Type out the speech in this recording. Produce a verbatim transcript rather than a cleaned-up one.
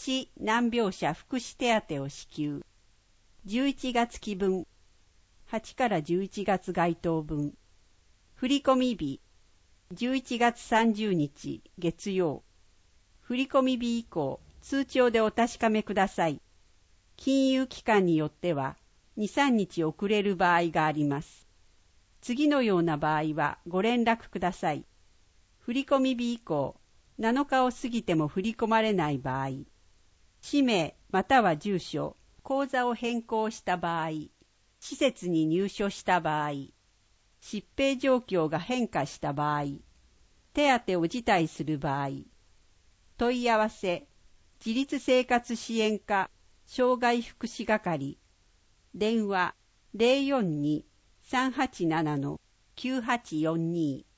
地難病者福祉手当を支給。じゅういちがつ期分、はちからじゅういちがつ該当分。振込日、じゅういちがつさんじゅうにち月曜。振込日以降、通帳でお確かめください。金融機関によっては、に、さんにち遅れる場合があります。次のような場合はご連絡ください。振込日以降、なのかを過ぎても振り込まれない場合、氏名または住所、口座を変更した場合、施設に入所した場合、疾病状況が変化した場合、手当を辞退する場合、問い合わせ、自立生活支援課、障害福祉係、電話 ゼロよんに さんはちなな きゅうはちよんに